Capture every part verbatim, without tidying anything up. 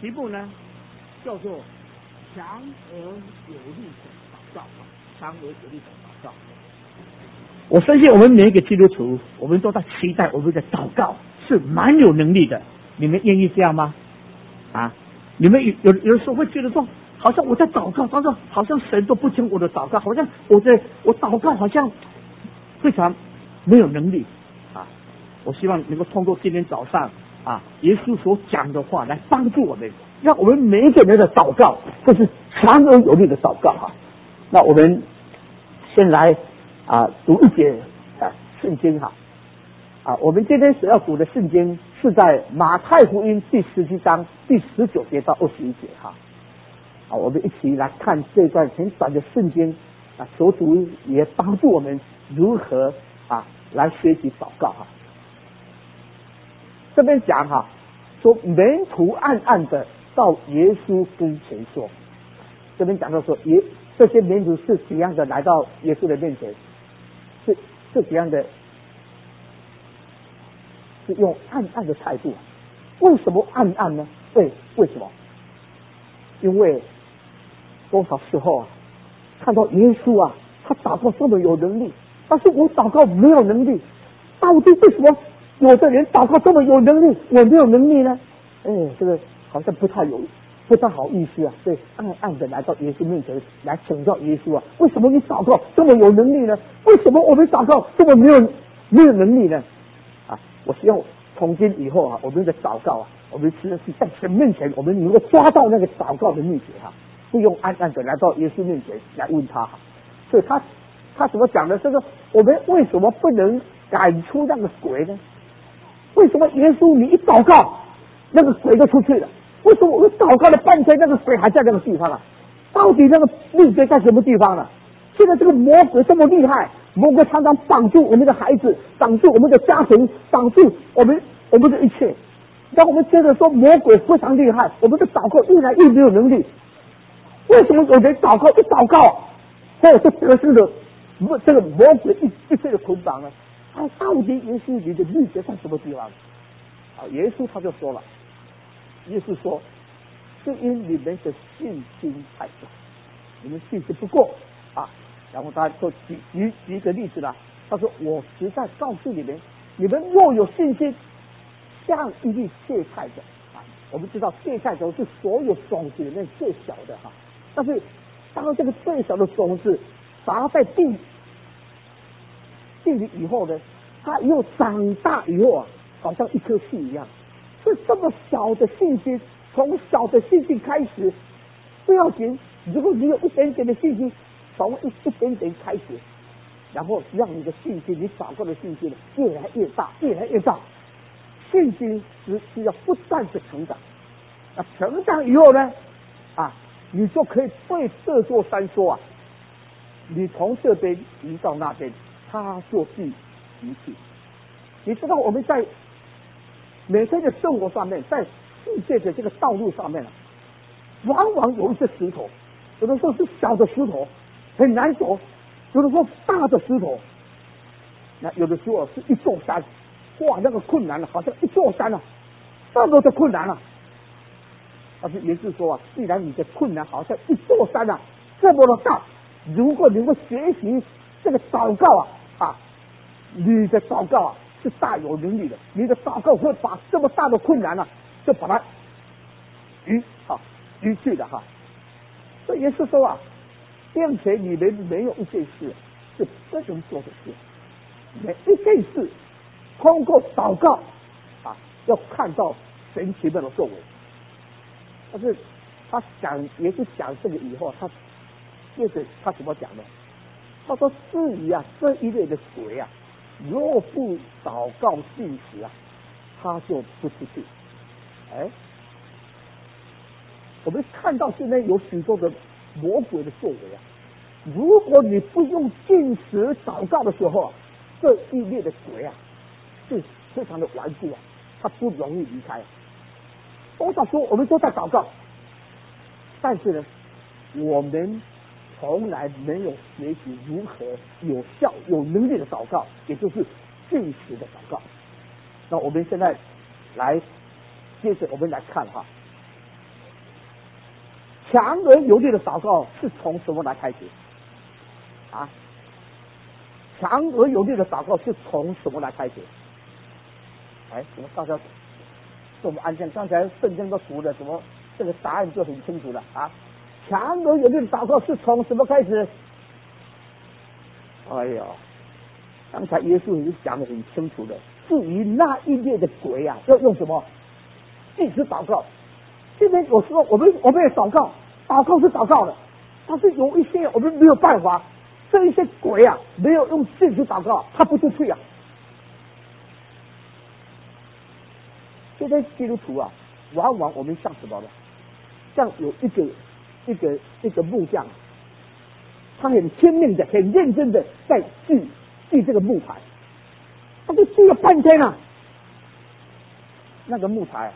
题目呢叫做强而有力的祷告，强而有力的祷告。我相信我们每一个基督徒，我们都在期待我们的祷告是蛮有能力的。你们愿意这样吗？啊，你们有有有的时候会觉得说，好像我在祷告，但是好像神都不听我的祷告，好像我的我祷告好像非常没有能力啊。我希望能够通过今天早上啊，耶稣所讲的话来帮助我们，让我们每一个人的祷告都是强而有力的祷告啊。那我们先来啊读一节啊圣经哈啊，我们今天所要读的圣经是在马太福音第十七章第十九节到二十一节哈。好，我们一起来看这段很短的圣经啊，求主也帮助我们如何啊来学习祷告哈。这边讲哈，说门徒暗暗的到耶稣跟前说，这边讲到说耶这些门徒是怎样的来到耶稣的面前，是是怎样的，是用暗暗的态度。为什么暗暗呢？为为什么？因为多少时候啊，看到耶稣啊，他祷告这么有能力，但是我祷告没有能力，到底为什么有的人祷告这么有能力，我没有能力呢？哎，这个好像不太有，不太好意思啊。所以暗暗的来到耶稣面前来请教耶稣啊，为什么你祷告这么有能力呢？为什么我们祷告这么没有没有能力呢？啊，我希望从今以后啊，我们的祷告啊，我们真的是在神面前，我们能够抓到那个祷告的秘诀哈、啊，不用暗暗的来到耶稣面前来问他哈、啊。所以他他怎么讲呢？这个我们为什么不能赶出那个鬼呢？为什么耶稣你一祷告，那个鬼就出去了？为什么我祷告了半天，那个鬼还在那个地方啊？到底那个秘诀在什么地方呢？现在这个魔鬼这么厉害，魔鬼常常绑住我们的孩子，绑住我们的家庭，绑住我们我们的一切。当我们接着说魔鬼非常厉害，我们的祷告越来越没有能力。为什么有人祷告一祷告，或者是得胜的这个魔鬼一一切的捆绑呢？他到底耶稣你的秘诀在什么地方？啊，耶稣他就说了，耶稣说，是因你们的信心太小，你们信心不够啊。然后他就举举举一个例子了，他说我实在告诉你们，你们若有信心，像一粒芥菜种啊，我们知道芥菜种是所有种子里面最小的哈，但是当这个最小的种子撒在地地里以后呢，它以后长大以后啊，好像一棵树一样，是这么小的信心，从小的信心开始不要紧，如果你有一点点的信心，从一一点点开始，然后让你的信心，你祷告的信心越来越大，越来越大。信心是是要不断的成长，那成长以后呢，啊，你就可以对这座山说啊，你从这边移到那边，他就必移去。你知道我们在每天的生活上面，在世界的这个道路上面啊，往往有一些石头，有的时候是小的石头，很难走；有的时候大的石头，那有的时候是一座山。哇，那个困难了，好像一座山啊，这么的困难啊！但是也就是说啊，既然你的困难好像一座山啊，这么的大，如果你会学习这个祷告啊啊，你的祷告啊是大有能力的，你的祷告会把这么大的困难啊，就把它移啊移去的哈。所以也是说啊，并且你们没有一件事是不能做的事，每一件事。通过祷告啊，要看到神奇妙的作为。但是他讲也是讲这个以后，他接着他怎么讲呢？他说：“至于啊这一类的鬼啊，若不祷告信实啊，他就不出去。”哎，我们看到现在有许多的魔鬼的作为啊，如果你不用信实祷告的时候啊，这一类的鬼啊。是非常的顽固啊，他不容易离开。多少说我们都在祷告，但是呢，我们从来没有学习如何有效、有能力的祷告，也就是信实的祷告。那我们现在来，接着我们来看哈， 强而有力的祷告是从什么来开始？啊，强而有力的祷告是从什么来开始？哎，怎么大家这么安静？刚才圣经都读了，怎么这个答案就很清楚了啊？强而有力的祷告是从什么开始？哎呀，刚才耶稣已经讲得很清楚了。至于那一列的鬼啊，要用什么？禁止祷告。今天有时候我们我们也祷告，祷告是祷告的，但是有一些我们没有办法，这一些鬼啊，没有用禁止祷告，他不出去啊。现在基督徒啊，往往我们像什么呢？像有一个一个一个木匠，他很拼命的、很认真的在锯锯这个木材，他就锯了半天啊，那个木材、啊、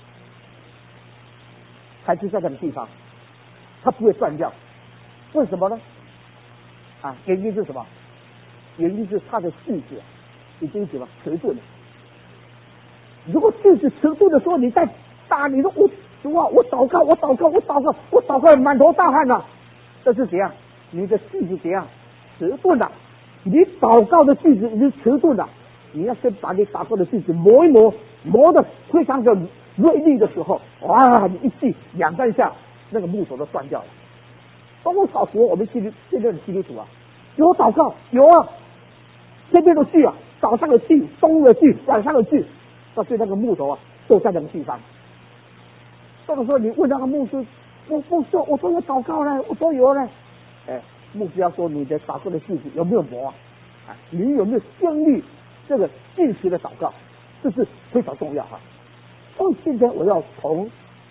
还是在那个地方，它不会断掉。为什么呢？啊，原因是什么？原因是它的锯子已经什么迟钝了。如果锯子迟钝的时候，你再打，你说我主啊，我祷告，我祷告，我祷告，我祷告满头大汗了、啊，这是怎样？你的锯子怎样？迟钝了。你祷告的锯子已经迟钝了，你要先把你祷告的锯子磨一磨，磨得非常的锐利的时候，哇！你一锯两三下，那个木头都断掉了。包括少时我们基督现在的基督徒啊，有祷告有啊，天天都锯啊，早上的锯，中午的锯，晚上的锯，到最后那个木头啊都在那个地方。这个时候你问那个牧师，我牧师我都有祷告了，我都有了，哎，牧师要说你的祷告的锯子有没有磨啊？啊，你有没有经历这个进食的祷告？这是非常重要哈。所以今天我要从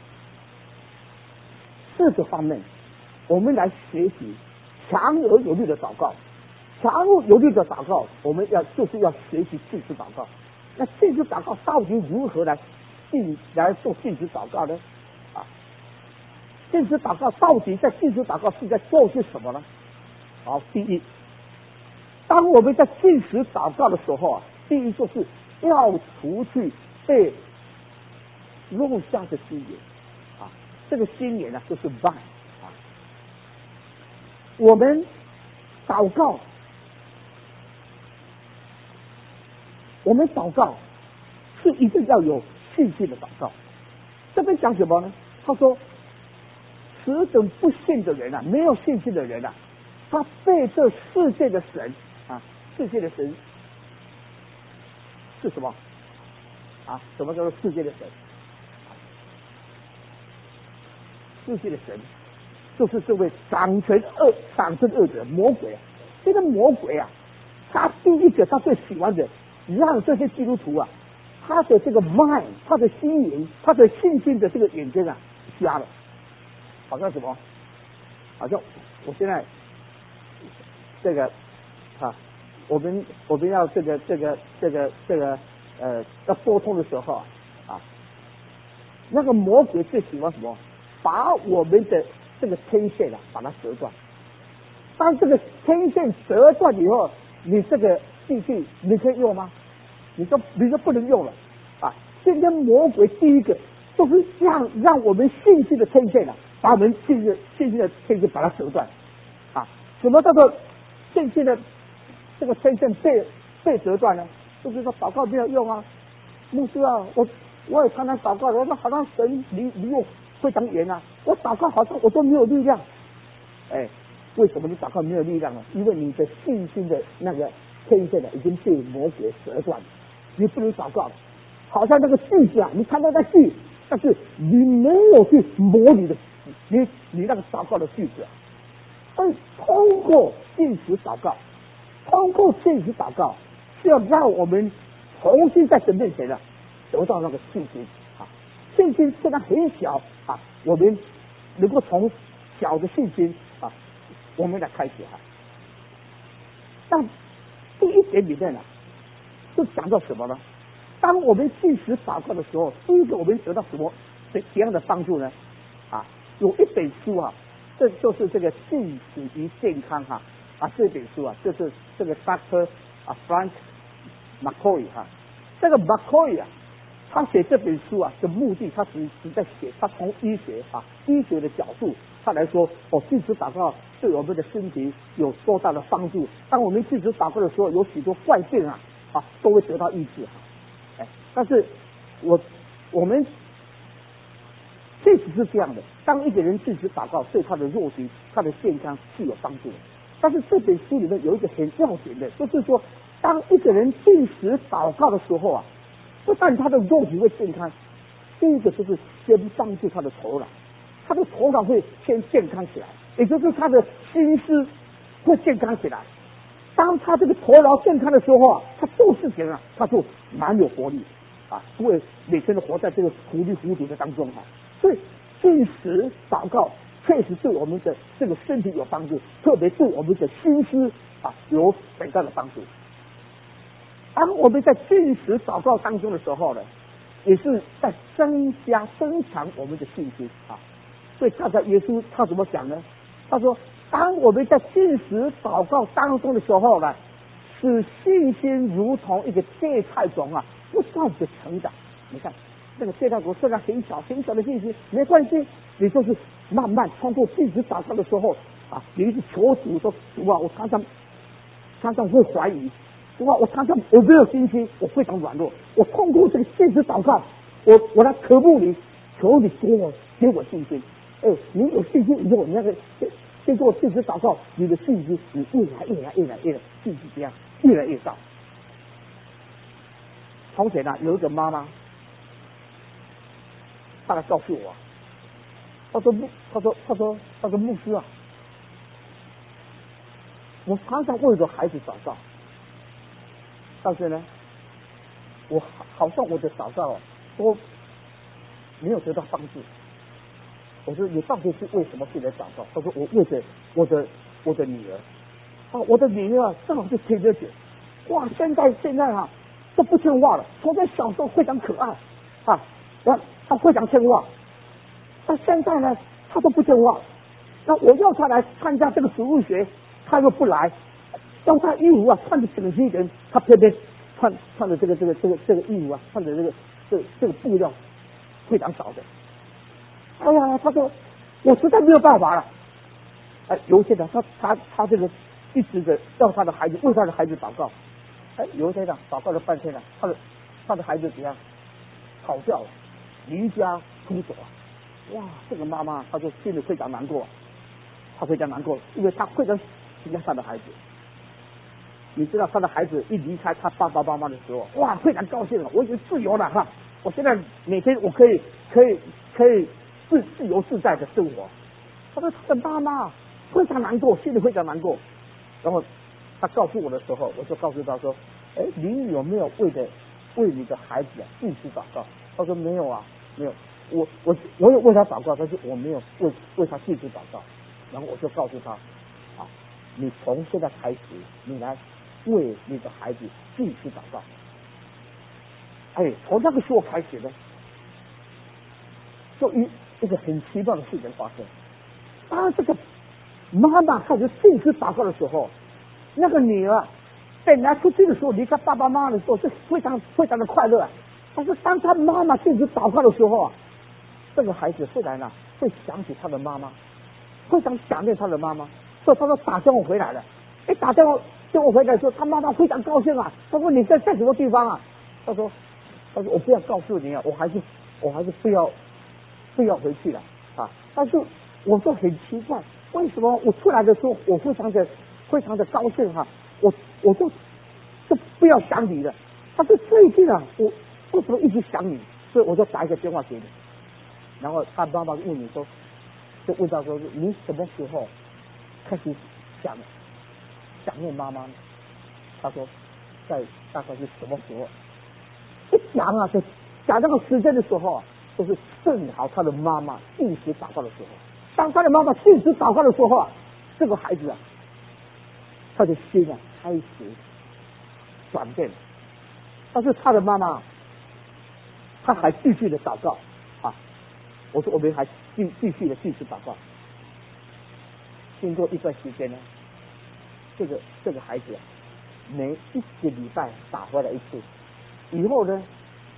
四个方面，我们来学习强而有力的祷告。强而有力的祷告，我们要就是要学习禁食祷告。那禁食祷告到底如何来禁来做禁食祷告呢？啊，禁食祷告到底在禁食祷告是在做些什么呢？好，第一，当我们在禁食祷告的时候啊，第一就是要除去被落下的心眼啊，这个心眼呢、啊、就是 bind 啊。我们祷告，我们祷告是一定要有信心的祷告。这边讲什么呢？他说，此等不信的人啊，没有信心的人啊，他被这世界的神啊，世界的神是什么啊？什么叫做世界的神？世界的神就是这位掌权恶、掌权恶者魔鬼啊。这个魔鬼啊，他第一个他最喜欢的，让这些基督徒啊，他的这个 mind， 他的心灵，他的信心的这个眼睛啊，瞎了。好像什么？好像我现在这个啊，我们我们要这个这个这个这个呃要沟通的时候啊，那个魔鬼最喜欢什么？把我们的这个天线啊，把它折断。当这个天线折断以后，你这个器具你可以用吗？你说你说不能用了啊！今天魔鬼第一个就是让让我们信心的天线啊，把我们信心信心的天线把它折断啊！什么叫做信心的这个天线被被折断呢？就是说祷告没有用啊！牧师啊，我我也常常祷告，我说好像神离离我非常远啊！我祷告好像我都没有力量。哎，为什么你祷告没有力量呢？因为你的信心的那个天线呢，已经被魔鬼折断了，你不能祷告了。好像那个锯子啊，你看到那锯，但是你没有去磨你的你你那个祷告的锯子啊。所以通过禁食祷告，通过禁食祷告，是要让我们重新在神面前啊得到那个信心啊。信心虽然很小啊，我们能够从小的信心啊，我们来开始啊。但第一点里面呢、啊，就讲到什么呢？当我们禁食祷告的时候，第一个我们得到什么怎样的帮助呢？啊，有一本书啊，这就是这个禁食与健康哈啊，这本书啊，就是这个 Doctor 啊 Frank McCoy 哈、啊，这个 McCoy 啊， 他写这本书啊的目的，他只只在写，他从医学啊医学的角度，他来说，哦，禁食祷告对我们的身体有多大的帮助？当我们禁食祷告的时候，有许多怪病啊啊都会得到医治哈。哎，但是我我们确实是这样的，当一个人禁食祷告，对他的肉体、他的健康是有帮助的。但是这本书里面有一个很要紧的，就是说，当一个人禁食祷告的时候啊，不但他的肉体会健康，第一个就是先帮助他的头脑，他的头脑会先健康起来，也就是他的心思会健康起来。当他这个头脑健康的时候啊，他做事情啊，他就蛮有活力啊，不会每天都活在这个糊里糊涂的当中哈。所以禁食祷告确实对我们的这个身体有帮助，特别对我们的心思啊有很大的帮助。当我们在禁食祷告当中的时候呢，也是在增加增强我们的信心啊。所以看看耶稣他怎么讲呢？他说，当我们在禁食祷告当中的时候呢，使信心如同一个芥菜种啊，不断的成长。你看这个芥菜种虽然很小很小的信心，没关系，你就是慢慢通过禁食祷告的时候啊，你一直求主说，主啊，我常常常常会怀疑，主啊，我常常我没有信心，我非常软弱。我通过这个禁食祷告，我我来渴慕你，求你给我给我信心。哎，你有信心以后，你那个经过禁食祷告，你的信心你越来越来越来越来信心这样越来越大。从前呢，有一个妈妈，她来告诉我，她说牧，她说她说她说牧师啊，我常常为着孩子祷告，但是呢，我好像我的祷告都没有得到帮助。我说你到底是为什么去来祷告？他说我为着我的我的女儿，啊，我的女儿啊，正好是天蝎姐，哇，现在现在啊都不听话了，从前小时候非常可爱啊，我她非常听话，但现在呢她都不听话，那我要她来参加这个植物学，她又不来，要她衣服啊穿的整齐一点，她偏偏穿穿的这个这个这个这个衣服啊，穿的这个这个、这个布料非常少的。哎呀，他说我实在没有办法了。哎，有一天呢，他他他这个一直的让他的孩子为他的孩子祷告。哎，有一天呢，祷告了半天了，他的他的孩子怎样跑掉了，离家出走啊！哇，这个妈妈她就心里非常难过，她非常难过，因为她非常喜爱她的孩子。你知道，她的孩子一离开他爸爸妈妈的时候，哇，非常高兴了，我已经自由了哈！我现在每天我可以可以可以。自自由自在的生活，他说他的妈妈非常难过，心里非常难过。然后他告诉我的时候，我就告诉他说：“哎，你有没有为的为你的孩子啊禁食祷告？”他说：“没有啊，没有。我我我有为他祷告，但是我没有为为他禁食祷告。”然后我就告诉他：“啊，你从现在开始，你来为你的孩子禁食祷告。”哎，从那个时候开始呢，就一。这个很奇怪的事情发生。当这个妈妈开始禁食祷告的时候，那个女儿本来出去的时候离开爸爸妈妈的时候是非常非常的快乐，但是当她妈妈禁食祷告的时候啊，这个孩子虽然呢会想起他的妈妈，非常想念他的妈妈，所以他说打电话回来了。一打电话电话回来的时候，他妈妈非常高兴啊。他说你在在什么地方啊？他说他说我不要告诉你啊，我还是我还是不要。不要回去了啊！但是我就很奇怪，为什么我出来的时候我非常的非常的高兴哈、啊？我我就就不要想你了。但是最近啊，我为什么一直想你？所以我就打一个电话给你。然后他妈妈问你说，就问到说你什么时候开始想想念妈妈呢？他说在大概是什么时候？一讲啊，就讲那个时间的时候啊。就是正好他的妈妈禁食祷告的时候，当他的妈妈禁食祷告的时候啊，这个孩子啊，他的心啊开始转变了。但是他的妈妈，他还继续的祷告啊。我说我们还继继续的禁食祷告。经过一段时间呢，这个这个孩子、啊、每一个礼拜打回来一次，以后呢，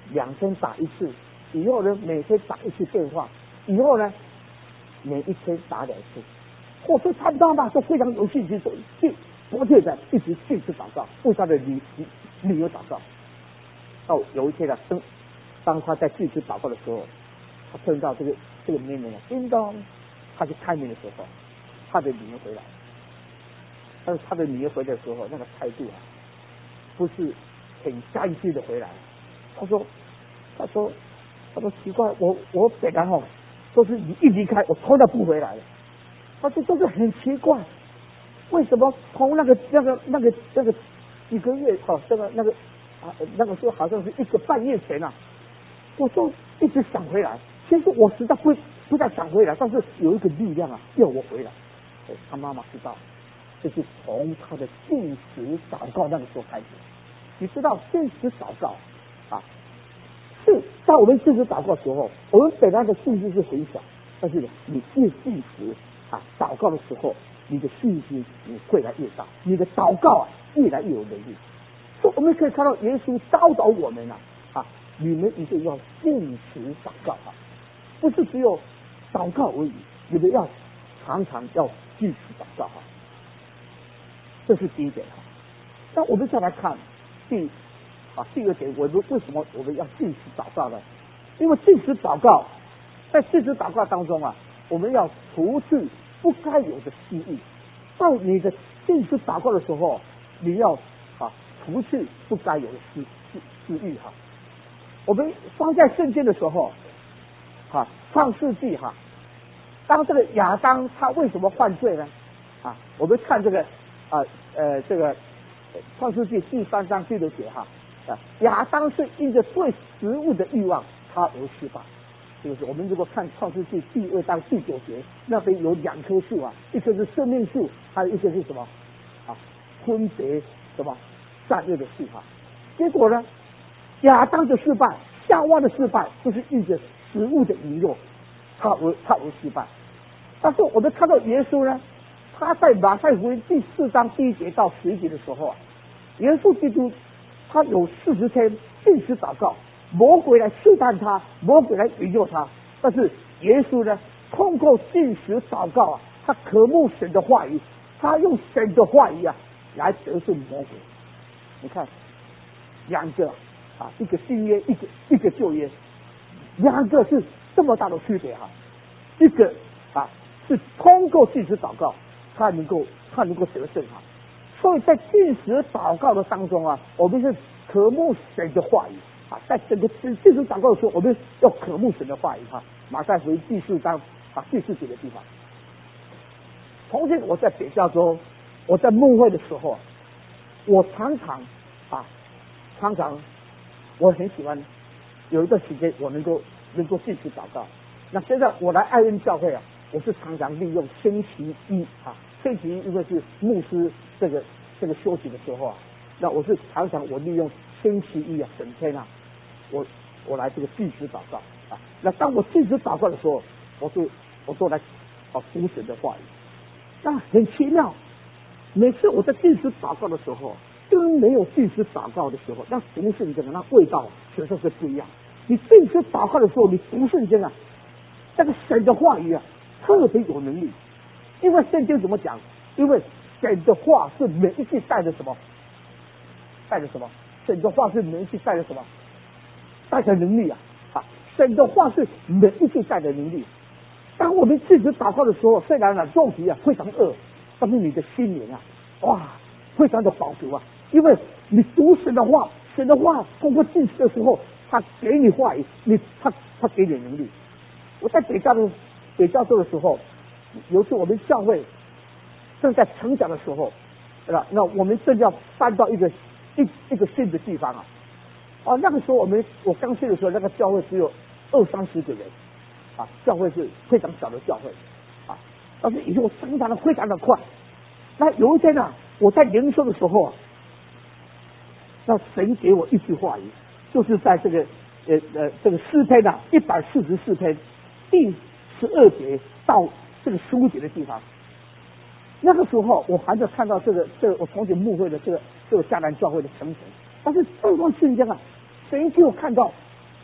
两天打一次，以后呢每天打一次电话，以后呢每一天打两次。或者他妈妈都非常有兴趣，说去不断的一直坚持祷告，为他的女女儿祷告。到有一天啊，当当他在坚持祷告的时候，他听到这个这个妹妹啊，叮当，他去开门的时候，他的女儿回来。但是他的女儿回来的时候，那个态度啊，不是很干净的回来。他说，他说，他说奇怪，我我本来哈都是你一离开，我从来不回来了。他说都是很奇怪，为什么从那个那个那个那个几个月哦，这个那个啊那个时候好像是一个半月前啊，我就一直想回来。其实我实在不不太想回来，但是有一个力量啊要我回来。哎，他妈妈知道。就是从他的禁食祷告那个时候开始，你知道禁食祷告啊，是在我们禁食祷告的时候，我们本来的信心是很小，但是呢，你越禁食啊祷告的时候，你的信心你会来越大，你的祷告啊越来越有能力。所以我们可以看到耶稣教导我们啊啊，你们一定要禁食祷告啊，不是只有祷告而已，你们要常常要禁食祷告啊。这是第一点哈。那我们再来看第啊第二点，我们为什么我们要禁食祷告呢？因为禁食祷告，在禁食祷告当中啊，我们要除去不该有的私欲。到你的禁食祷告的时候，你要啊除去不该有的私私私欲哈。我们翻在圣经的时候，啊创世纪哈，当这个亚当他为什么犯罪呢？啊，我们看这个。啊呃，这个创世纪第三章第六节哈，啊，亚当是因着对食物的欲望，他而失败。就是我们如果看创世纪第二章第九节，那边有两棵树啊，一棵是生命树，还有一个是什么啊？分别什么善恶的树哈。结果呢，亚当的失败，夏娃的失败，就是因着食物的引诱，他而他而失败。但是我们看到耶稣呢？他在马太福音第四章第一节到十一节的时候啊，耶稣基督他有四十天禁食祷告，魔鬼来试探他，魔鬼来引诱他，但是耶稣呢，通过禁食祷告啊，他渴慕神的话语，他用神的话语啊来得胜魔鬼。你看，两个啊，一个新约，一个一个旧约，两个是这么大的区别哈。一个啊是通过禁食祷告。他能够，他能够得胜哈，所以在禁食祷告的当中啊，我们是渴慕神的话语啊，在整个禁食祷告的时候，我们要渴慕神的话语哈。马太福音第四章啊第四节的地方，从前我在北加州，我在牧会的时候，我常常啊，常常我很喜欢有一段时间我能够能够禁食祷告。那现在我来爱恩教会啊，我是常常利用星期一啊。星期一因为是牧师这个这个休息的时候啊，那我是常常我利用星期一啊整天啊，我我来这个禁食祷告啊。那当我禁食祷告的时候，我就我就来啊读神的话语。那很奇妙，每次我在禁食祷告的时候，跟没有禁食祷告的时候，那读圣经的那味道确实是不一样。你禁食祷告的时候，你读圣经啊，那个神的话语啊，特别有能力。因为圣经怎么讲？因为神的话是每一句带着什么？带着什么？神的话是每一句带着什么？带着能力啊！啊，神的话是每一句带着能力。当我们禁食祷告的时候，虽然呢肉体啊非常饿，但是你的心灵啊，哇，非常的饱足啊！因为你读神的话，神的话通过禁食的时候，他给你话语，你他他给你能力。我在北加州北加州的时候。有次我们教会正在成长的时候，那那我们正要搬到一个一一个新的地方啊，啊那个时候我们我刚去的时候，那个教会只有二三十个人，啊教会是非常小的教会，啊但是以后成长的非常的快。那有一天呢、啊，我在灵修的时候啊，那神给我一句话语，就是在这个呃呃这个诗篇啊一百四十四篇第十二节到这个十五节的地方。那个时候我还没有看到这个这个我从前牧会的这个这个迦南教会的成成，但是这段瞬间啊，神给我看到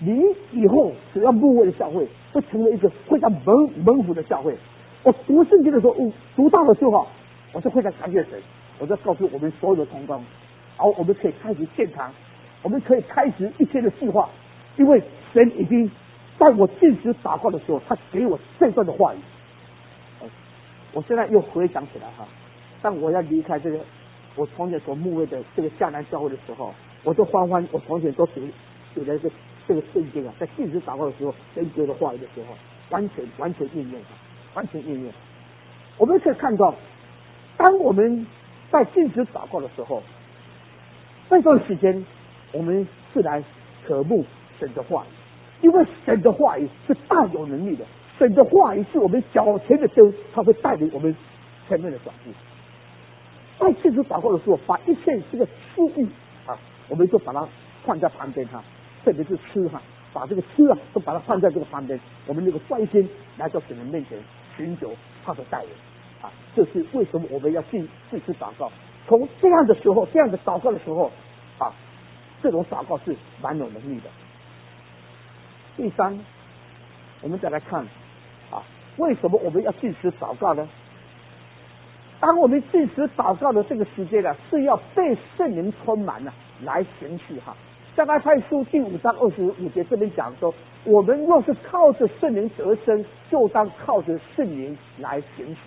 你以后只要入会的教会，会成为一个非常蒙蒙福的教会。我读圣经的时候，我读到了之后，我就非常感谢神，我就告诉我们所有的同工，好，我们可以开始建堂，我们可以开始一切的计划，因为神已经在我进食祷告的时候，他给我这段的话语。我现在又回想起来哈，当我要离开这个我从前所牧会的这个迦南教会的时候，我就翻翻我从前都写写的这这个圣经啊，在进食祷告的时候，神给的话语的时候，完全完全应验，完全应验。我们可以看到，当我们在进食祷告的时候，这段时间我们是来渴慕神的话语，因为神的话语是大有能力的。神的话语是我们脚前的灯，它会带领我们前面的脚步。在进食祷告的时候，把一切这个私欲啊，我们就把它放在旁边哈，特别是吃哈，把这个吃啊都把它放在这个旁边，我们那个专心来到神的面前寻求他的带领啊。这是为什么我们要进进食祷告？从这样的时候，这样的祷告的时候啊，这种祷告是蛮有能力的。第三，我们再来看。为什么我们要进食祷告呢？当我们进食祷告的这个时间呢、啊，是要被圣灵充满了、啊、来行事哈。加拉太书第五章二十五节这边讲说，我们若是靠着圣灵得生，就当靠着圣灵来行事。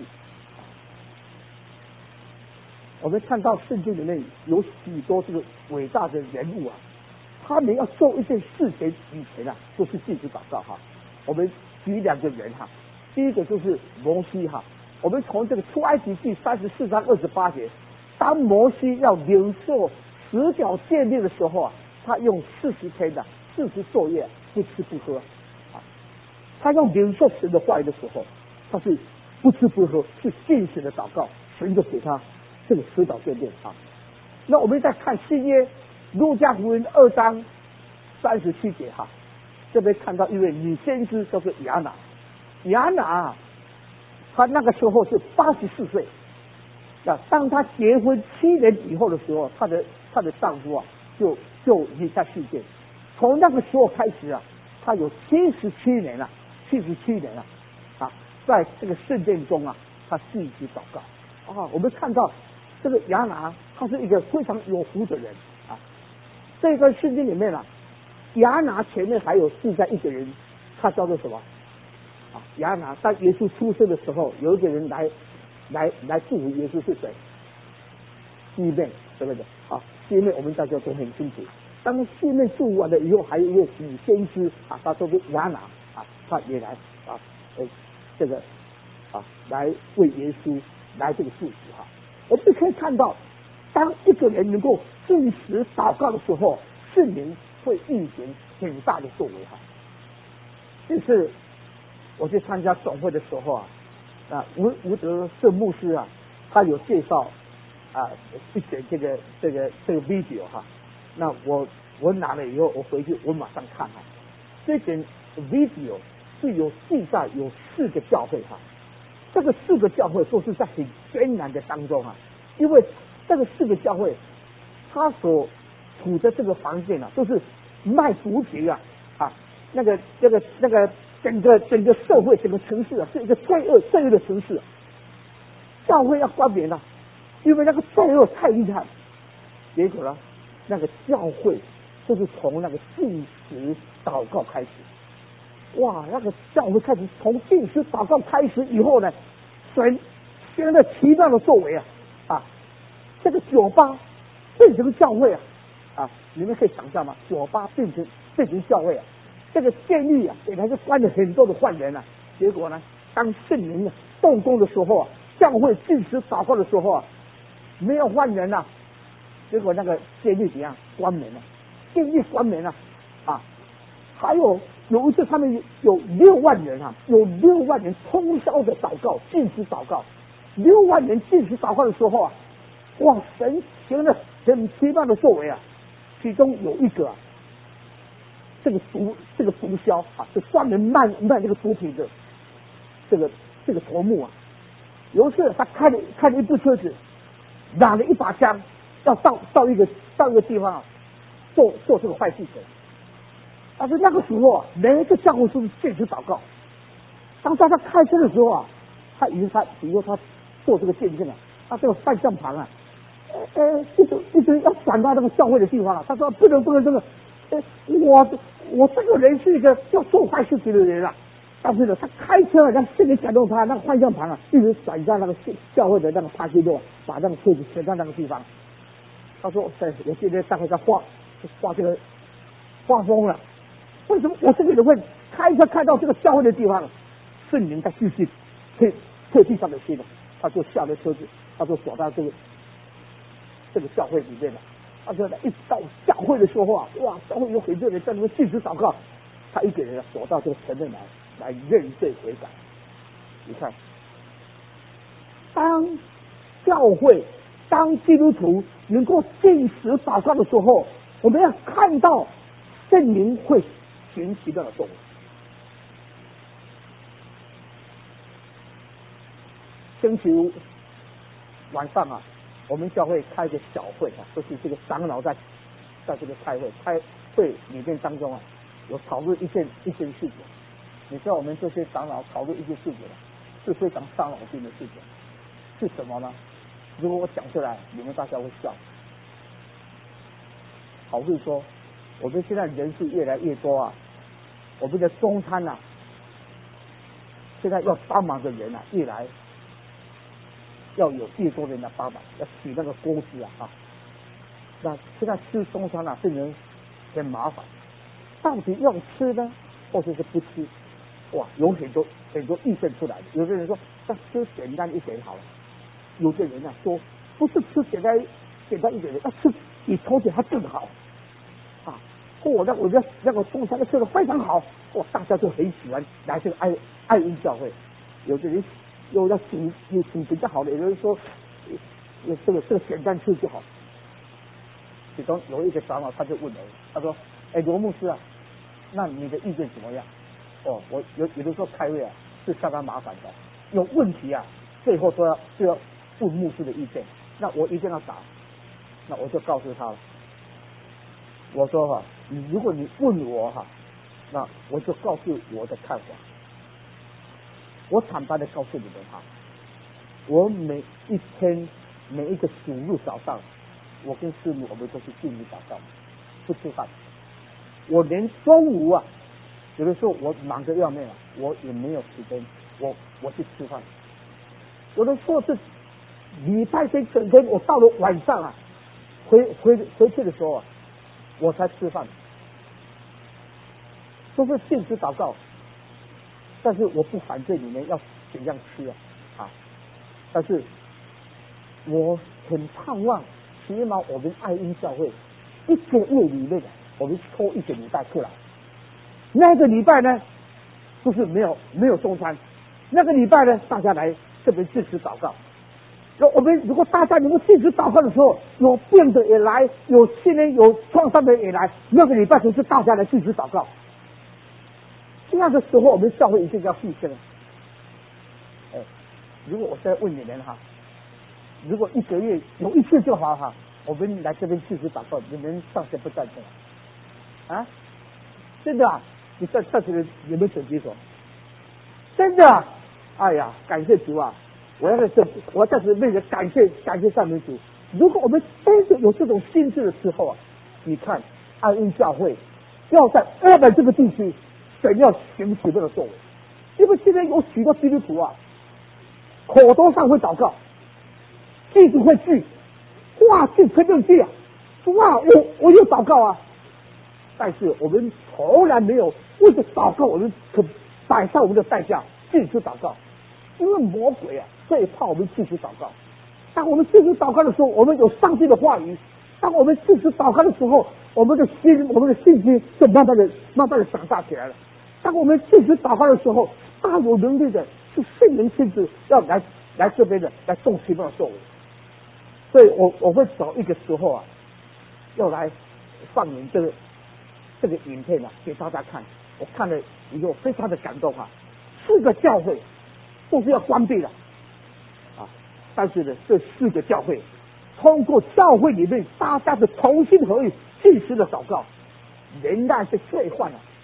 我们看到圣经里面有许多这个伟大的人物啊，他们要做一件事情以前啊，都是进食祷告哈。我们举两个人哈。第一个就是摩西哈，我们从这个出埃及记三十四章二十八节，当摩西要领受十条诫命的时候啊，他用四十天的四十昼夜不吃不喝啊，他要领受神的话语的时候，他是不吃不喝，是进食的祷告，神就给他这个十条诫命啊。那我们再看新约路加福音二章三十七节哈，这边看到一位女先知叫做亚拿。亚拿，她那个时候是八十四岁。那当她结婚七年以后的时候，她的她的丈夫啊，就就离开世界。从那个时候开始啊，她有七十七年了，七十七年了啊，在这个圣殿中啊，她自己祷告啊。我们看到这个亚拿，她是一个非常有福的人啊。这个圣经里面啊，亚拿前面还有记载一个人，他叫做什么？亚拿，当耶稣出生的时候，有一个人来来来祝福耶稣是谁？西面，对不对？好，西面我们大家都很清楚。当西面祝福完了以后，还有一位女先知啊，他说是亚拿啊，他也来啊，呃，这个啊，来为耶稣来这个祝福哈。我们可以看到，当一个人能够进食祷告的时候，圣灵会运行很大的作为哈。这是。我去参加总会的时候啊，啊吴吴德胜牧师啊，他有介绍啊一点这个这个这个 video 哈，那我我拿了以后，我回去我马上看哈，这点 video 是有记载有四个教会哈，这个四个教会都是在很艰难的当中啊，因为这个四个教会，他所处的这个房间啊，都是卖毒品啊啊那个那个那个。整个整个社会，整个城市啊，是一个罪恶罪恶的城市。教会要关门了，因为那个罪恶太厉害。结果呢，那个教会就是从那个进食祷告开始。哇，那个教会开始从进食祷告开始以后呢，神现在奇妙的作为啊啊，这个酒吧变成教会啊啊，你们可以想象吗？酒吧变成变成教会啊。这个监狱啊，本来是关了很多的犯人啊，结果呢，当圣灵啊动工的时候啊，教会进食祷告的时候啊，没有犯人啊，结果那个监狱怎样关门了？监狱关门了啊！还有有一次他们有有六万人啊，有六万人通宵的祷告，进食祷告，六万人进食祷告的时候啊，哇，神行了很奇妙的作为啊，其中有一个啊。这个毒这个毒枭啊，是专门卖卖这个毒品的，这个这个头目啊，有一次他开了开了一部车子，拿了一把枪，要到到一个到一个地方啊，做做这个坏事情。 但是那个时候啊，每一个教会都是禁止祷告。当大家开车的时候啊，他以为他，比如说他做这个见证啊，他这个方向盘啊，呃，一直一直要转到那个教会的地方啊。他说不能不能这个，呃，我我这个人是一个要做坏事情的人啊。但是呢，他开车让心里感动他，那个方向盘啊，一直转在那个教会的那个帕基诺，把那个车子停在那个地方。他说：“在我今天大概在画画这个画风了。为什么我这个人会开车开到这个教会的地方？圣灵在继续推推地上的心了。他就下了车子，他就走到这个这个教会里面了。他说一到教会的时候啊，哇，教会有很多人在那边禁止祷告。他一个人走到这个前面来。”来认罪悔改。你看，当教会、当基督徒能够禁食祷告的时候，我们要看到圣灵会行奇妙的作为。星期五晚上啊，我们教会开个小会啊，就是这个长老在在这个开会，开会里面当中啊，有讨论一件一件事情。你知道我们这些长老讨论一件事情是非常伤脑筋的事情，是什么呢？如果我讲出来，你们大家会笑。讨论说，我们现在人数越来越多啊，我们的中餐啊，现在要帮忙的人啊，越来要有越多人来帮忙，要取那个工资啊啊。那现在吃中餐啊，变成很麻烦，到底要吃呢，或者是不吃？哇，有很多很多意见出来的。有的人说，那吃简单一点好了；有的人啊说，不是吃简单简单一点的，要吃比从前还更好啊！或那我那那个中餐吃的非常好，哇，大家都很喜欢来这个爱爱恩教会。有的人又要煮煮煮比较好的，有人说，这个这个简单吃就好。其中有一个长老他就问我，他说：“哎，罗牧师啊，那你的意见怎么样？”哦，我有有的时候开会啊是相当麻烦的，有问题啊，最后都要就要问牧师的意见，那我一定要答，那我就告诉他了，我说哈、啊，如果你问我哈、啊，那我就告诉我的看法，我坦白的告诉你们哈、啊，我每一天每一个主日早上，我跟师母我们都是进入祷告，不吃饭，我连中午啊。有的时候我忙得要命了，我也没有时间，我我去吃饭。有的时候是礼拜天整天，我到了晚上啊，回回回去的时候啊，我才吃饭。都是禁止祷告，但是我不反对你们要怎样吃啊啊！但是我很盼望，起码我们爱恩教会一个月里面，我们抽一个礼拜出来。那个礼拜呢，就是没有没有中餐。那个礼拜呢，大家来这边禁止祷告。那我们如果大家能够禁止祷告的时候，有病的也来，有心灵有创伤的也来，那个礼拜就是大家来禁止祷告。这样的时候，我们教会一定要牺牲。哎，如果我现在问你们哈，如果一个月有一次就好哈，我们来这边禁止祷告，你们赞成不赞成？啊，真的啊？你在这里有没有准举手？真的、啊，哎呀，感谢主啊！我要在这，我在这为了感谢感谢赞美主。如果我们真的有这种心智的时候啊，你看爱恩教会要在日本这个地区，神要行许多的作为，因为现在有许多基督徒啊，口头上会祷告，记住会记，话句肯定记啊，哇，我我有祷告啊。但是我们从来没有为了祷告，我们可摆上我们的代价禁止祷告，因为魔鬼啊最怕我们禁止祷告。当我们禁止祷告的时候，我们有上帝的话语；当我们禁止祷告的时候，我们的心、我们的信心就慢慢的、慢慢的长大起来了。当我们禁止祷告的时候，大有能力的是圣灵亲自要来来这边的来动奇妙的作为。所以我我会找一个时候啊，要来放映这个。这个影片啊，给大家看，我看了以后非常的感动啊！四个教会都是要关闭了啊，但是呢，这四个教会通过教会里面大家的同心合意、尽实的祷告，仍然是罪患啊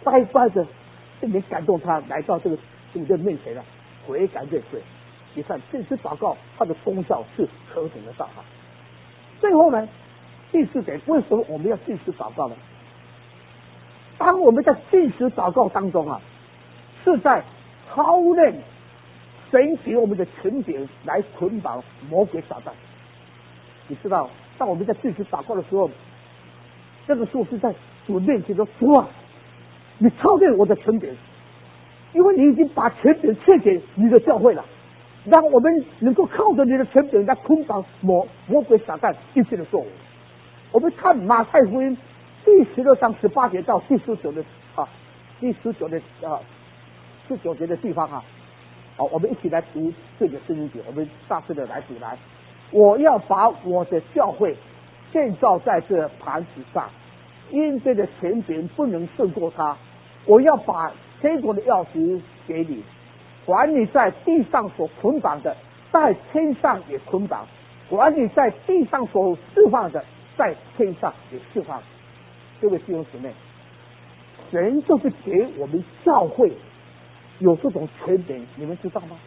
乖乖的，圣灵感动他来到这个主的面前了，悔改认罪。你看，这次祷告它的功效是何等的大啊！最后呢，第四点，为什么我们要禁食祷告呢？当我们在禁食祷告当中啊，是在操练神给我们的权柄来捆绑魔鬼撒旦。你知道，当我们在禁食祷告的时候，这个时候是在主面前说：“主啊，你操练我的权柄，因为你已经把权柄赐给你的教会了。”让我们能够靠着你的权柄来捆绑魔魔鬼撒旦一切的作为。我们看马太福音第十六章十八节到第十九的啊，第十九的啊十九节的地方啊，好，我们一起来读这个圣经节，我们大声的来读来。我要把我的教会建造在这磐石上，因这个权柄不能胜过他。我要把天国的钥匙给你。管你在地上所捆绑的，在天上也捆绑；管你在地上所释放的，在天上也释放。各位弟兄姊妹，神就是给我们教会有这种权柄，你们知道吗？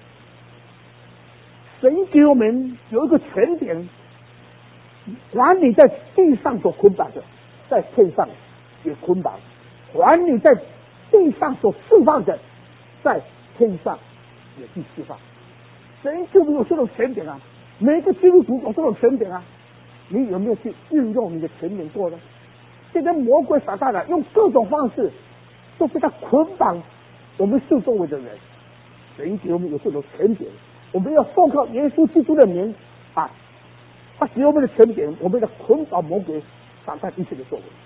神给我们有一个权柄，管你在地上所捆绑的，在天上也捆绑；管你在地上所释放的，在天上也去释放。神就没有这种权柄啊！每个基督徒有这种权柄啊！你有没有去运用你的权柄过呢？现在魔鬼撒旦了，用各种方式都是在捆绑我们受周围的人。神给我们有这种权柄，我们要奉靠耶稣基督的名啊！他给我们的权柄，我们要捆绑魔鬼撒旦一切的作为。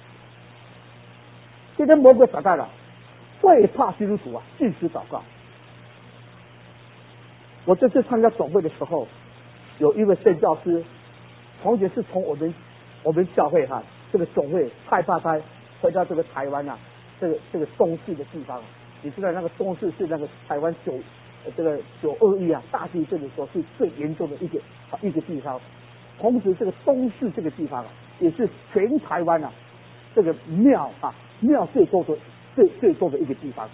现在魔鬼撒旦了，最怕基督徒啊，禁食祷告。我这次参加总会的时候，有一位宣教师，从前是从我们我们教会哈、啊，这个总会派发他回到这个台湾啊，这个这个东市的地方。你知道那个东市是那个台湾九呃这个九二一啊大地震的时候是最严重的一个啊一个地方。同时，这个东市这个地方啊，也是全台湾啊这个庙啊庙最多的。最最多的一个地方。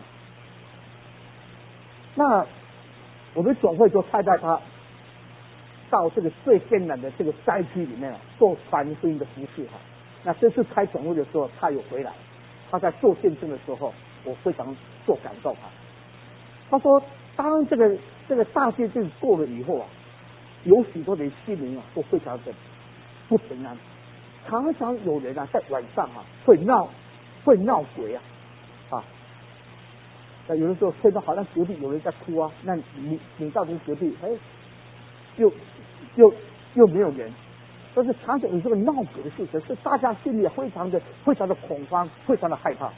那我们总会就派带他到这个最艰难的这个灾区里面啊，做传福音的服事哈。那这次开总会的时候，他有回来，他在做见证的时候，我非常受感动啊。他说，当这个这个大地震过了以后啊，有许多的心灵啊都非常的不平安，常常有人啊在晚上啊会闹会闹鬼啊。啊，那有的时候听到好像隔壁有人在哭啊，那你你到这个隔壁，哎，又又又没有人，但是常常有这个闹鬼的事情，是大家心里非常的非常的恐慌，非常的害怕。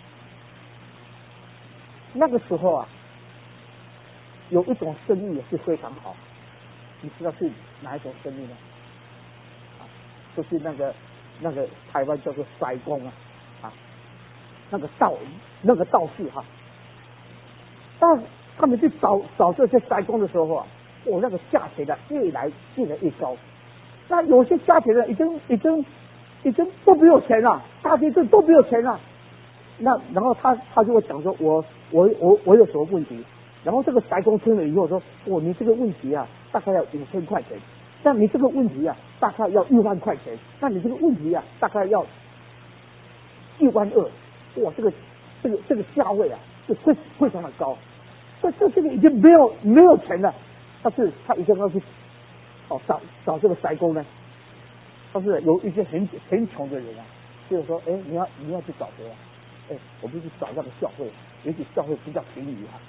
那个时候啊，有一种生意也是非常好，你知道是哪一种生意呢？啊，就是那个那个台湾叫做筛工啊，啊。那个道那个道士哈，当他们去找找这些筛工的时候啊，我、哦、那个价钱呢越来越来越高。那有些家庭呢已经已经已经都没有钱了，大地震都没有钱了。那然后他他就会讲说，我我我我有什么问题？然后这个筛工听了以后说，哦，你这个问题啊，大概要五千块钱；那你这个问题啊，大概要一万块钱；那你这个问题啊，大概要一万二。哇，这个这个这个价位啊，是非非常的高，所以这这个已经没有没有钱了，但是他一定要去哦找找这个筛工呢。但是有一些很很穷的人啊，就是说，哎，你要你要去找谁啊？哎，我们去找那个教会，也许教会比较便宜啊。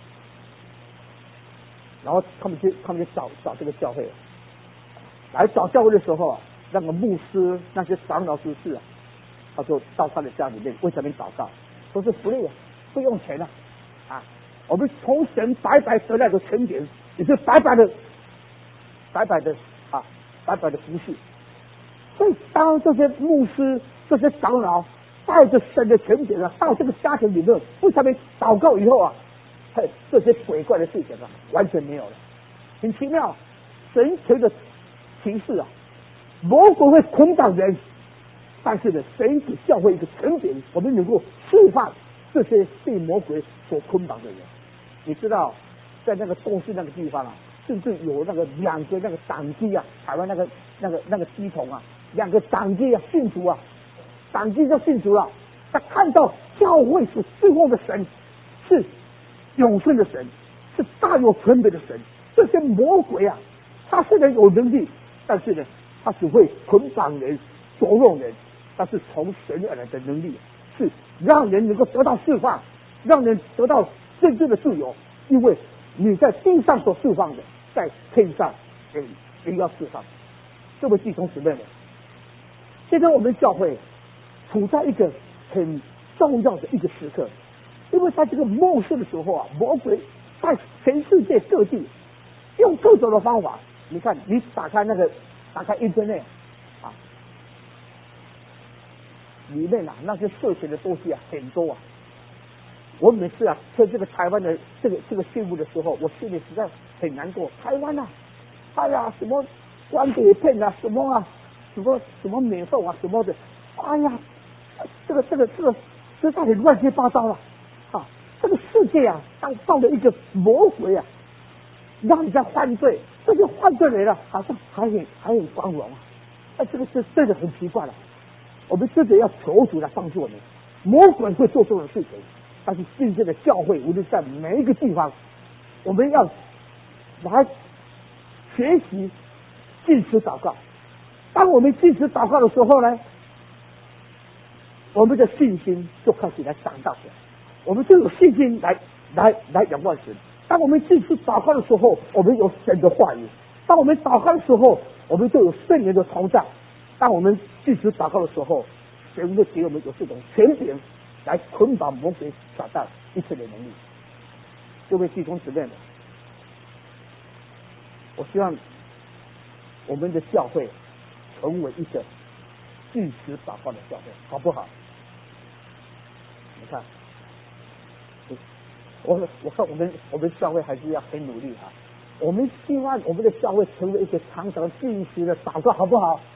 然后他们去他们去找找这个教会，来找教会的时候啊，那个牧师那些长老执事啊。他就到他的家里面为他们祷告，说是不累啊，不用钱啊，啊，我们从神白白得来的权柄，也是白白的、白白的啊，白白的服侍。所以当这些牧师、这些长老带着神的权柄啊，到这个家庭里面为他们祷告以后啊，嘿，这些鬼怪的事情啊，完全没有了，很奇妙，神随着启示啊，魔鬼会捆绑人。但是呢，神给教会一个权柄，我们能够释放这些被魔鬼所捆绑的人。你知道，在那个东市那个地方啊，甚至有那个两个那个党机啊，台湾那个那个那个系统啊，两个党机啊信主啊，党机就信主了。他看到教会是最后的神，是永生的神，是大有权柄的神。这些魔鬼啊，他虽然有能力，但是呢，他只会捆绑人、捉弄人。但是从神而来的能力，是让人能够得到释放，让人得到真正的自由。因为你在地上所释放的，在天上也也要释放。各位弟兄姊妹们，现在我们教会处在一个很重要的一个时刻，因为在这个末世的时候啊，魔鬼在全世界各地用各种的方法。你看，你打开那个打开 internet 啊，里面啊那些涉嫌的东西啊很多啊。我每次啊看这个台湾的这个这个新闻的时候，我心里实在很难过。台湾啊，哎呀，什么光碟片啊，什么啊，什么什么美凤啊，什么的，哎呀，这个这个这个实在很乱七八糟了啊！这个世界啊，当到了一个魔鬼啊，让人家犯罪，这些犯罪人啊，好像还很还很光荣啊！哎，这个是真的很奇怪了。我们真的要求主来帮助我们。魔鬼会做这种事情。但是真正的教会，无论在每一个地方，我们要来学习禁食祷告。当我们禁食祷告的时候呢，我们的信心就开始来长大起来，我们就有信心来来来仰望神。当我们禁食祷告的时候，我们有神的话语；当我们祷告的时候，我们就有圣灵的同在；当我们禁食祷告的时候，神会给我们有这种权柄来捆绑魔鬼撒旦一切的能力。各位弟兄姊妹们，我希望我们的教会成为一个禁食祷告的教会，好不好？你看，我我看我们我们教会还是要很努力哈。我们希望我们的教会成为一个常常禁食的祷告，好不好？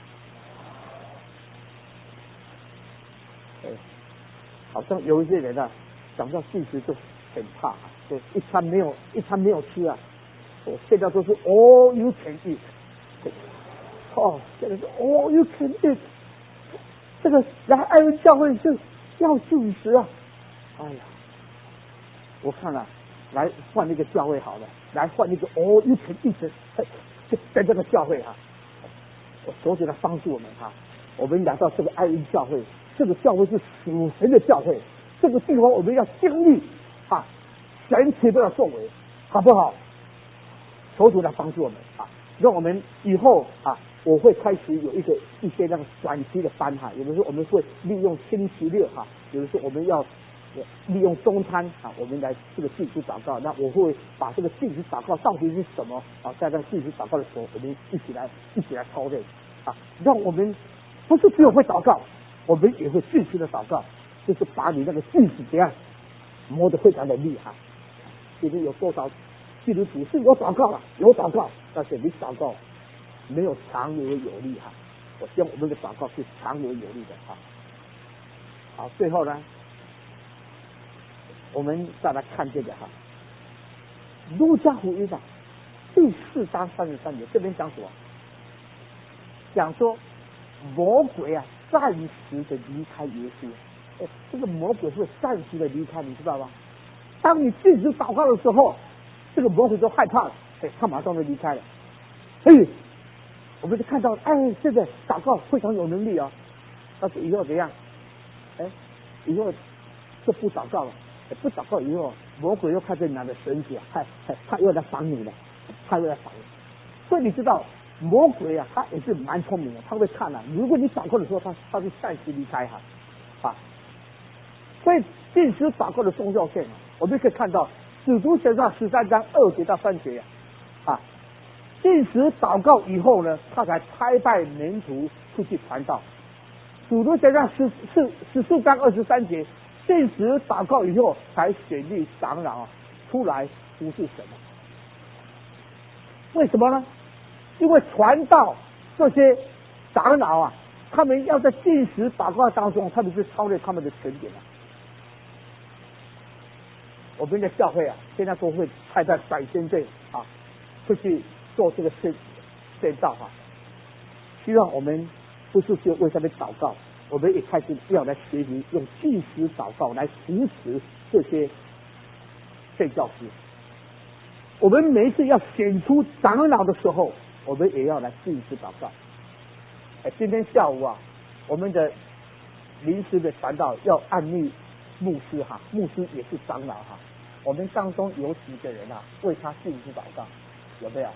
好像有一些人啊，讲到禁食就很怕，就一餐没有一餐没有吃啊。我现在都是 all you can eat， 哦，现在是 all you can eat。这个来爱恩教会是要禁食啊！哎呀，我看了、啊，来换一个教会好了，来换一个 all you can eat 在这个教会啊，我求主来帮助我们啊！我们来到这个爱恩教会。这个教会是属神的教会，这个地方我们要经历啊神奇的作为，好不好？求主来帮助我们啊，让我们以后啊，我会开始有一个一些那个短期的班哈，有的时候我们会利用星期六哈，有的时候我们要利用中餐啊，我们来这个禁食祷告。那我会把这个禁食祷告到底是什么啊，在那个禁食祷告的时候，我们一起来一起来操练啊，让我们不是只有会祷告。我们也会继续的祷告，就是把你那个禁食怎样磨得非常的厉害。今天有多少基督徒是有祷告了，有祷告，但是你祷告没有长而有力哈。我希望我们的祷告是长而有力的哈。好，最后呢，我们再来看这个哈，路加福音的第四章三十三节，这边讲什么？讲说魔鬼啊。暂时的离开耶稣，哎，这个魔鬼会暂时的离开，你知道吗？当你禁止祷告的时候，这个魔鬼就害怕了，哎，他马上就离开了。哎，我们就看到，哎，这个祷告非常有能力啊，但是以后怎样？哎，以后就不祷告了，哎、不祷告以后，魔鬼又开始拿着绳子，他他又来绑你了，他又来绑你。所以你知道。魔鬼啊，他也是蛮聪明的，他会看啊。如果你祷告的时候，他他就暂时离开哈，啊。所以禁食祷告的重要性啊，我们可以看到《使徒行传》十三章二节到三节啊，禁食祷告以后呢，他才差派门徒出去传道。《使徒行传》十四十四章二十三节，禁食祷告以后，才选立长老啊出来服侍神。为什么呢？因为传道这些长老啊，他们要在禁食祷告当中，他们是操练他们的权柄啊。 我们的教会啊，现在都会派在百宣队啊，出去做这个宣宣道啊。希望我们不是就为他们祷告，我们也开始要来学习用祭司祷告来扶持这些宣教师。我们每一次要选出长老的时候，我们也要来祭司祷告。哎，今天下午啊，我们的临时的传道要按立牧师哈，牧师也是长老哈。我们当中有几个人啊，为他祭司祷告，有没有？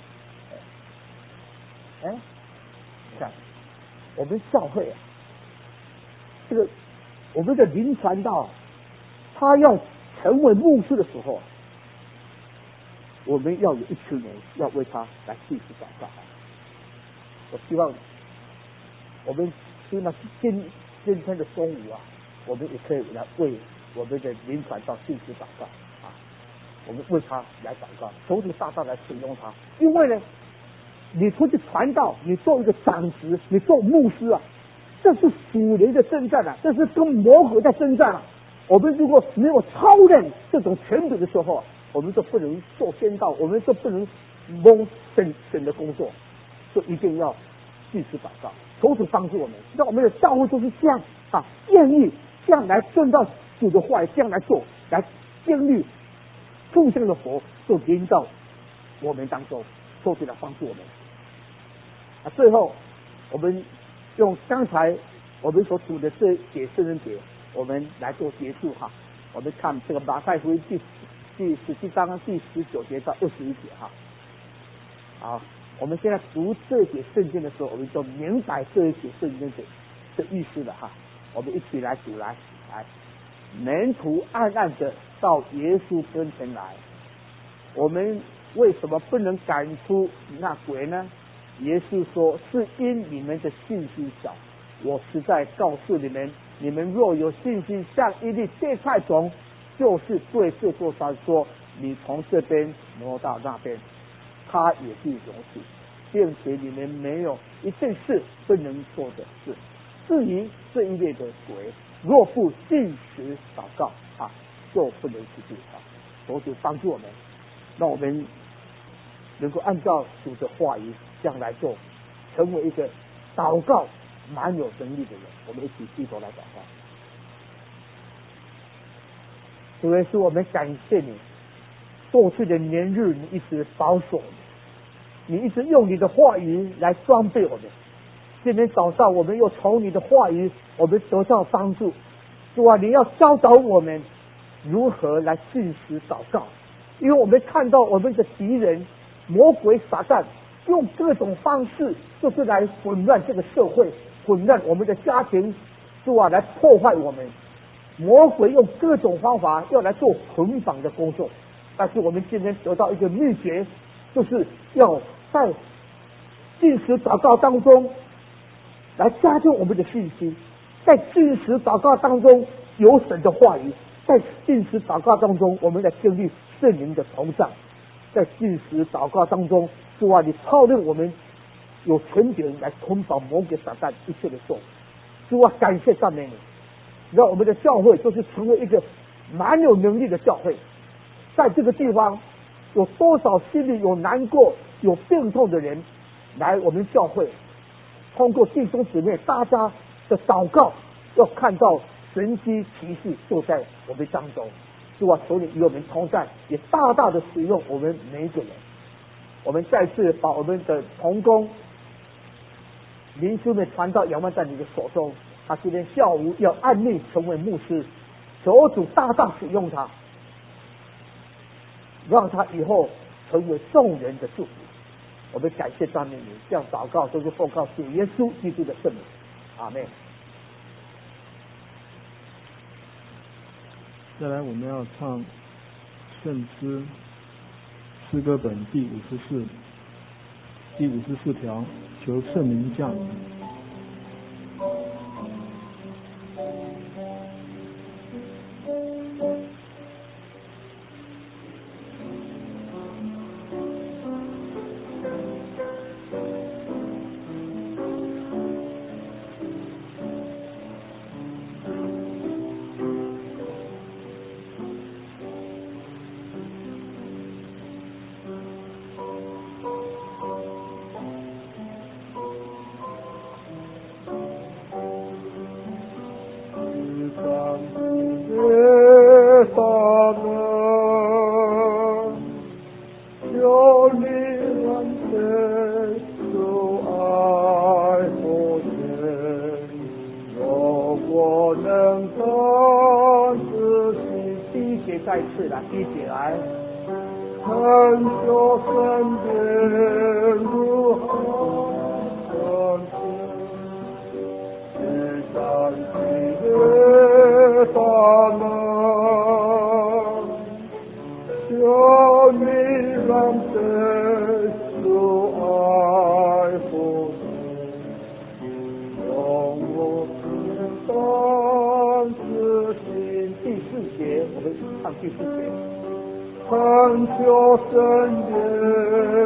哎，你看，我们教会啊，这个我们的临传道，他要成为牧师的时候，我们要有一群人要为他来祭司祷告。我希望我们就那今今天的中午啊，我们也可以来为我们的临传道祭司祷告啊，我们为他来祷告，求主大大来使用他，因为呢。你出去传道，你做一个长职，你做牧师啊，这是属灵的征战啊，这是跟魔鬼在征战啊。我们如果没有操练这种权柄的时候啊，我们就不能做宣道，我们就不能蒙神神的工作，就一定要继续祷告，求主帮助我们，让我们的教会就是这样啊，愿意这样来顺到主的话，这样来做，来经历众生的活，就临到我们当中，求主来帮助我们。啊，最后我们用刚才我们所读的这节圣经节，我们来做结束哈。我们看这个马太福音第第十七章第十九节到二十一节哈。好，我们现在读这节圣经的时候，我们就明白这一节圣经的的意思了哈。我们一起来读来，来，门徒暗暗的到耶稣跟前来，我们为什么不能赶出那鬼呢？耶稣说，是因你们的信心小。我实在告诉你们，你们若有信心像一粒芥菜种，就是对这座山说，你从这边挪到那边，他也是容许，并且你们没有一件事不能做的事。至于这一类的鬼，若不禁食祷告啊，就不能去治他。求主帮助我们，让我们能够按照主的话语这样来做，成为一个祷告蛮有能力的人。我们一起低头来祷告。主耶稣，我们感谢你，过去的年日你一直保守我们，你一直用你的话语来装备我们。今天早上我们又从你的话语我们得到帮助。主啊，你要教导我们如何来信实祷告，因为我们看到我们的敌人魔鬼撒旦用各种方式，就是来混乱这个社会，混乱我们的家庭，主啊，来破坏我们。魔鬼用各种方法要来做捆绑的工作，但是我们今天得到一个秘诀，就是要在信实祷告当中来加强我们的信心，在信实祷告当中有神的话语，在信实祷告当中我们来经历圣灵的同在，在信实祷告当中，主啊，你操练我们有权柄来捆绑魔鬼撒旦一切的做。主啊，感谢赞美你，让我们的教会就是成为一个蛮有能力的教会。在这个地方有多少心里有难过有病痛的人来我们教会，通过弟兄姊妹大家的祷告，要看到神迹奇事就在我们当中。主啊，求你与我们同在，也大大的使用我们每一个人。我们再次把我们的同工林书妹传到仰望在你的手中，他今天下午要按立成为牧师，求主大大使用他，让他以后成为众人的祝福。我们感谢赞美你，这样祷告都是奉告主耶稣基督的圣名，阿们。 再来，我们要唱圣诗诗歌本第五十四第五十四条，求圣灵降临。 次来，一起来。 恳求圣殿如何圣洁，一山一大门，求你让这主爱护你，让我知道自己。 第四节，我们唱第四节。 恳求圣殿